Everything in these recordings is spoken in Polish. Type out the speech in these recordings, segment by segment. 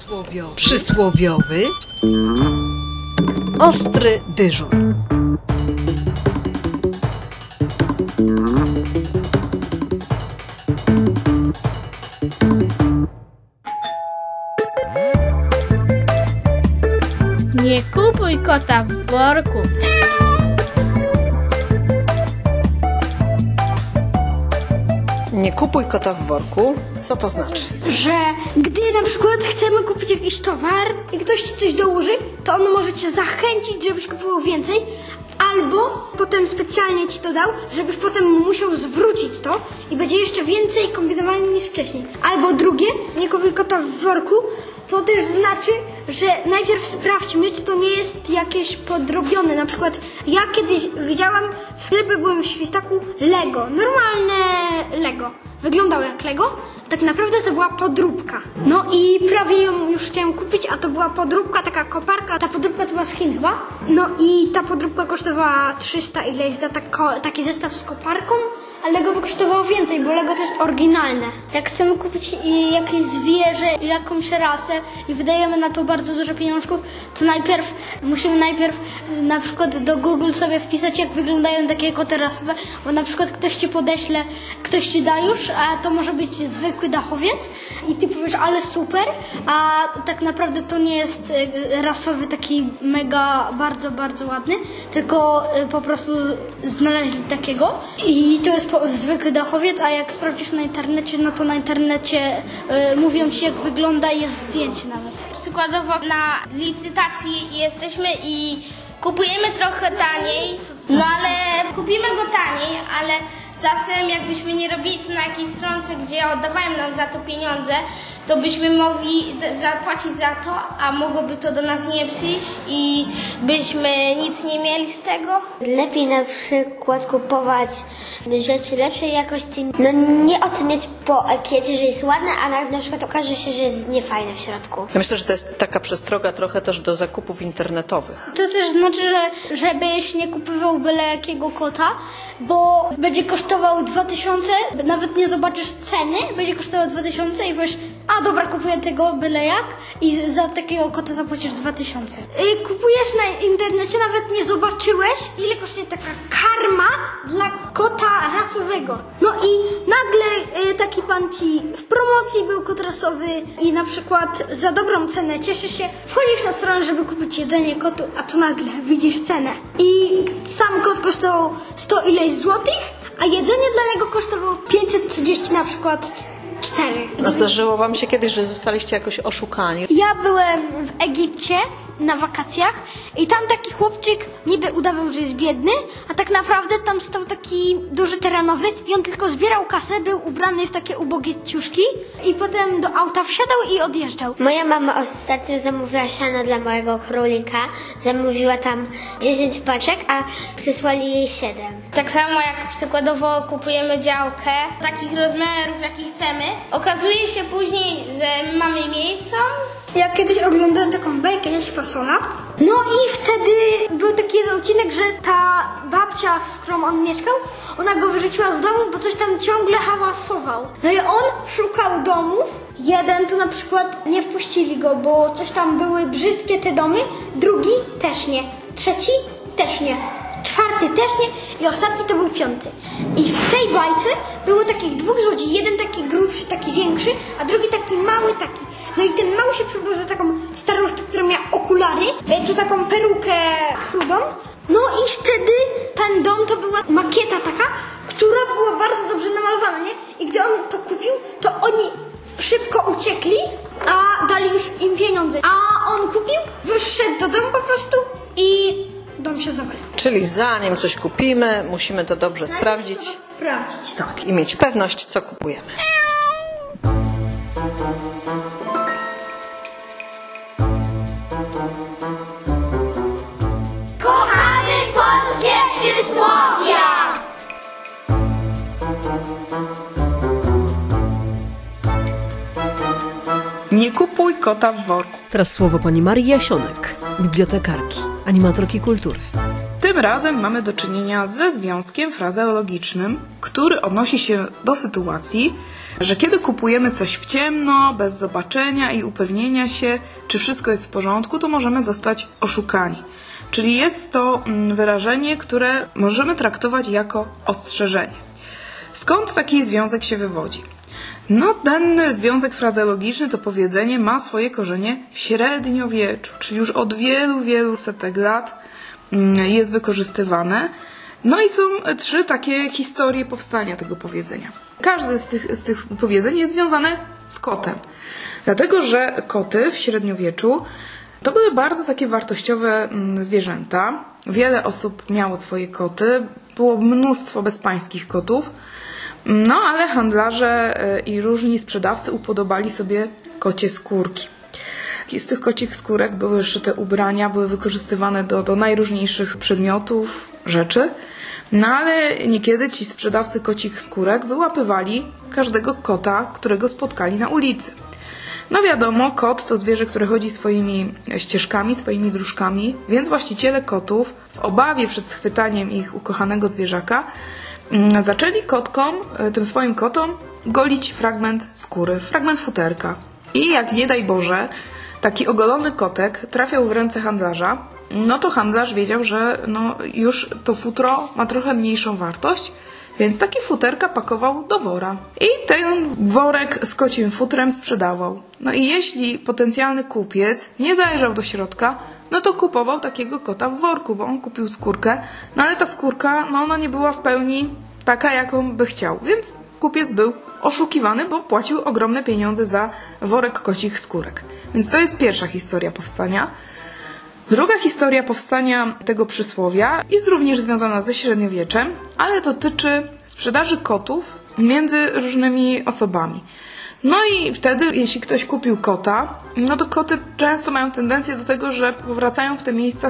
Przysłowiowy ostry dyżur. Nie kupuj kota w worku. Nie kupuj kota w worku. Co to znaczy? Że gdy na przykład chcemy kupić jakiś towar i ktoś ci coś dołoży, to on może cię zachęcić, żebyś kupował więcej, albo potem specjalnie ci to dał, żebyś potem musiał zwrócić to i będzie jeszcze więcej kombinowania niż wcześniej. Albo drugie, nie kupuj kota w worku, to też znaczy, że najpierw sprawdźmy, czy to nie jest jakieś podrobione. Na przykład ja kiedyś widziałam, w sklepie byłem w Świstaku Lego, normalne Lego. Wyglądał jak Lego, tak naprawdę to była podróbka. No i prawie ją już chciałem kupić, a to była podróbka, taka koparka. Ta podróbka to była z Chin chyba. No i ta podróbka kosztowała 300 ileś za taki zestaw z koparką, a Lego by kosztowało więcej, bo Lego to jest oryginalne. Jak chcemy kupić jakieś zwierzę, jakąś rasę i wydajemy na to bardzo dużo pieniążków, to musimy na przykład do Google sobie wpisać, jak wyglądają takie koty rasowe, bo na przykład ktoś ci podeśle, ktoś ci da już, a to może być zwykły dachowiec i ty powiesz, ale super, a tak naprawdę to nie jest rasowy taki mega, bardzo, bardzo ładny, tylko po prostu znaleźli takiego i to jest zwykły dachowiec, a jak sprawdzisz na internecie, no to na internecie mówią ci, jak wygląda i jest zdjęcie nawet. Przykładowo na licytacji jesteśmy i kupujemy trochę taniej, no ale kupimy go taniej, ale czasem jakbyśmy nie robili to na jakiejś stronce, gdzie oddawają nam za to pieniądze, to byśmy mogli zapłacić za to, a mogłoby to do nas nie przyjść i byśmy nic nie mieli z tego. Lepiej na przykład kupować rzeczy lepszej jakości, no nie oceniać po ekiecie, że jest ładna, a na przykład okaże się, że jest niefajna w środku. Ja myślę, że to jest taka przestroga trochę też do zakupów internetowych. To też znaczy, że żebyś nie kupował byle jakiego kota, bo będzie kosztował 2000, nawet nie zobaczysz ceny, będzie kosztował 2000 i powiesz, a dobra, kupuję tego byle jak i za takiego kota zapłacisz 2000. Kupujesz na internecie, nawet nie zobaczyłeś, ile kosztuje taka karma dla kota rasowego. No i nagle taki pan ci w promocji był kot rasowy i na przykład za dobrą cenę cieszy się, wchodzisz na stronę, żeby kupić jedzenie kotu, a tu nagle widzisz cenę. I sam kot kosztował 100 ileś złotych, a jedzenie dla niego kosztowało 530 na przykład 4. A zdarzyło wam się kiedyś, że zostaliście jakoś oszukani? Ja byłem w Egipcie na wakacjach i tam taki chłopczyk niby udawał, że jest biedny, a tak naprawdę tam stał taki duży terenowy i on tylko zbierał kasę, był ubrany w takie ubogie ciuszki i potem do auta wsiadał i odjeżdżał. Moja mama ostatnio zamówiła siano dla mojego królika, zamówiła tam 10 paczek, a przysłali jej 7. Tak samo jak przykładowo kupujemy działkę takich rozmiarów, jakich chcemy, okazuje się później, że mamy miejsce. Ja kiedyś oglądałem taką bajkę Jaś Fasola. No i wtedy był taki jeden odcinek, że ta babcia, z którą on mieszkał, ona go wyrzuciła z domu, bo coś tam ciągle hałasował. No i on szukał domów. Jeden tu na przykład nie wpuścili go, bo coś tam były brzydkie te domy. Drugi też nie. Trzeci też nie. Czwarty też nie i ostatni to był 5. I w tej bajce było takich 2 złodziei. Jeden taki grubszy, taki większy, a drugi taki mały, taki. No i ten mały się przebrał za taką staruszkę, która miała okulary, tu taką perukę chudą. No i wtedy ten dom to była makieta taka, która była bardzo dobrze namalowana, nie? I gdy on to kupił, to oni szybko uciekli, a dali już im pieniądze. A on kupił, wszedł do domu po prostu i dom się zawalił. Czyli zanim coś kupimy, musimy to dobrze sprawdzić. Sprawdzić. Tak, i mieć pewność, co kupujemy. Kochamy polskie przysłowia! Nie kupuj kota w worku. Teraz słowo pani Marii Jasionek, bibliotekarki, animatorki kultury. Tym razem mamy do czynienia ze związkiem frazeologicznym, który odnosi się do sytuacji, że kiedy kupujemy coś w ciemno, bez zobaczenia i upewnienia się, czy wszystko jest w porządku, to możemy zostać oszukani. Czyli jest to wyrażenie, które możemy traktować jako ostrzeżenie. Skąd taki związek się wywodzi? No, ten związek frazeologiczny, to powiedzenie, ma swoje korzenie w średniowieczu, czyli już od wielu, wielu setek lat jest wykorzystywane. No i są 3 takie historie powstania tego powiedzenia. Każde z tych powiedzeń jest związane z kotem. Dlatego, że koty w średniowieczu to były bardzo takie wartościowe zwierzęta. Wiele osób miało swoje koty. Było mnóstwo bezpańskich kotów. No ale handlarze i różni sprzedawcy upodobali sobie kocie skórki. Z tych kocich skórek były szyte ubrania, były wykorzystywane do najróżniejszych przedmiotów, rzeczy. No ale niekiedy ci sprzedawcy kocich skórek wyłapywali każdego kota, którego spotkali na ulicy. No wiadomo, kot to zwierzę, które chodzi swoimi ścieżkami, swoimi dróżkami, więc właściciele kotów w obawie przed schwytaniem ich ukochanego zwierzaka zaczęli tym swoim kotom golić fragment skóry, fragment futerka. I jak nie daj Boże, taki ogolony kotek trafiał w ręce handlarza, no to handlarz wiedział, że już to futro ma trochę mniejszą wartość, więc takie futerka pakował do wora. I ten worek z kocim futrem sprzedawał. No i jeśli potencjalny kupiec nie zajrzał do środka, no to kupował takiego kota w worku, bo on kupił skórkę, no ale ta skórka, ona nie była w pełni taka, jaką by chciał, więc kupiec był oszukiwany, bo płacił ogromne pieniądze za worek kocich skórek. Więc to jest pierwsza historia powstania. Druga historia powstania tego przysłowia jest również związana ze średniowieczem, ale dotyczy sprzedaży kotów między różnymi osobami. No i wtedy, jeśli ktoś kupił kota, no to koty często mają tendencję do tego, że powracają w te miejsca,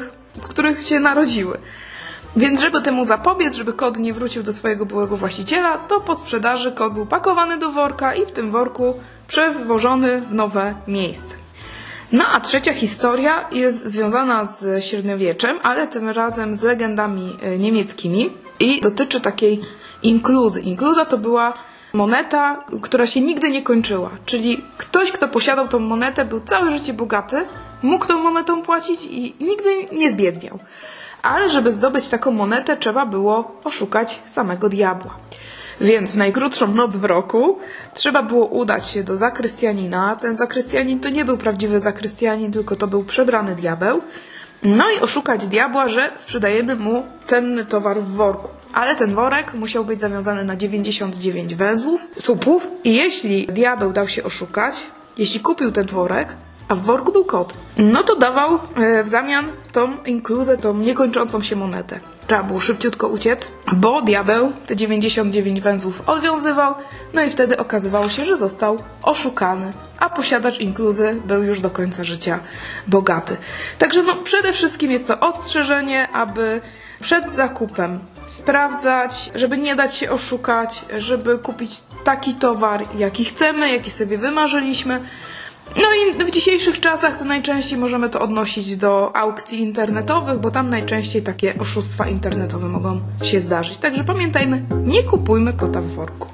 w których się narodziły. Więc żeby temu zapobiec, żeby kot nie wrócił do swojego byłego właściciela, to po sprzedaży kot był pakowany do worka i w tym worku przewożony w nowe miejsce. No a trzecia historia jest związana z średniowieczem, ale tym razem z legendami niemieckimi i dotyczy takiej inkluzy. Inkluza to była moneta, która się nigdy nie kończyła, czyli ktoś, kto posiadał tą monetę, był całe życie bogaty, mógł tą monetą płacić i nigdy nie zbiedniał. Ale żeby zdobyć taką monetę, trzeba było oszukać samego diabła. Więc w najkrótszą noc w roku trzeba było udać się do zakrystianina. Ten zakrystianin to nie był prawdziwy zakrystianin, tylko to był przebrany diabeł. No i oszukać diabła, że sprzedajemy mu cenny towar w worku. Ale ten worek musiał być zawiązany na 99 słupów i jeśli diabeł dał się oszukać, jeśli kupił ten worek, a w worku był kot, no to dawał w zamian tą inkluzę, tą niekończącą się monetę. Trzeba było szybciutko uciec, bo diabeł te 99 węzłów odwiązywał, no i wtedy okazywało się, że został oszukany, a posiadacz inkluzy był już do końca życia bogaty. Także przede wszystkim jest to ostrzeżenie, aby przed zakupem sprawdzać, żeby nie dać się oszukać, żeby kupić taki towar, jaki chcemy, jaki sobie wymarzyliśmy. No i w dzisiejszych czasach to najczęściej możemy to odnosić do aukcji internetowych, bo tam najczęściej takie oszustwa internetowe mogą się zdarzyć. Także pamiętajmy, nie kupujmy kota w worku.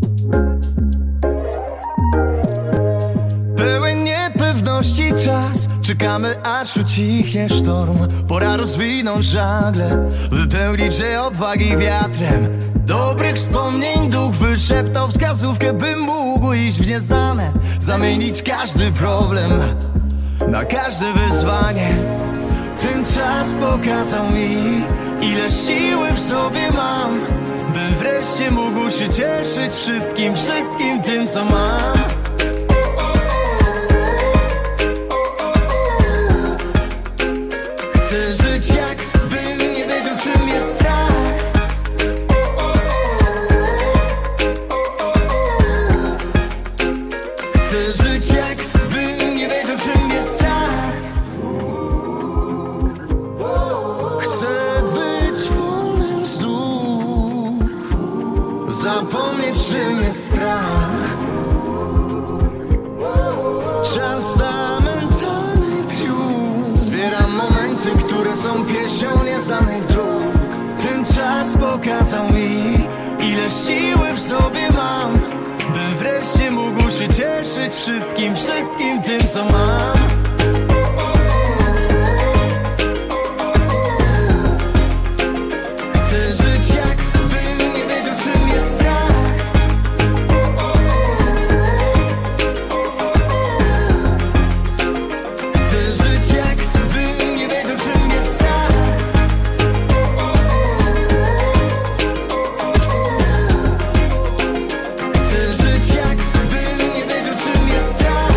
Pełen niepewności czas, czekamy aż ucichnie sztorm. Pora rozwinąć żagle, wypełnić je odwagi wiatrem. Dobrych wspomnień duch wyszeptał wskazówkę, bym mógł iść w nieznane, zamienić każdy problem na każde wyzwanie. Ten czas pokazał mi, ile siły w sobie mam, bym wreszcie mógł się cieszyć wszystkim tym, co mam. Chcę żyć jakbym nie wiedział, czym jest strach. Chcę żyć jakbym nie wiedział, czym jest strach. Chcę być wolnym znów, zapomnieć, czym jest strach. Czas na mentalny triumf. Zbieram momenty, które są pieśnią nieznanych dróg. Ten czas pokazał mi, ile siły w sobie mam, by wreszcie mógł się cieszyć wszystkim, wszystkim tym, co mam. Chcę żyć, jakbym nie wiedział, czym jest strach. Chcę żyć, jakbym nie wiedział, czym jest strach. Chcę żyć, jakbym nie wiedział, czym jest strach.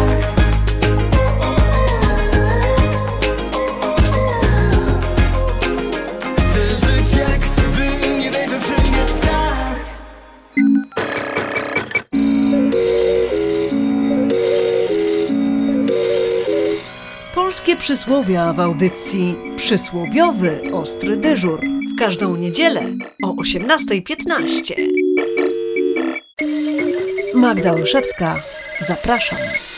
Chcę żyć, jakbym nie wiedział, czym jest strach. Polskie przysłowia w audycji Przysłowiowy Ostry Dyżur w każdą niedzielę o 18:15. Magda Olszewska, zapraszam.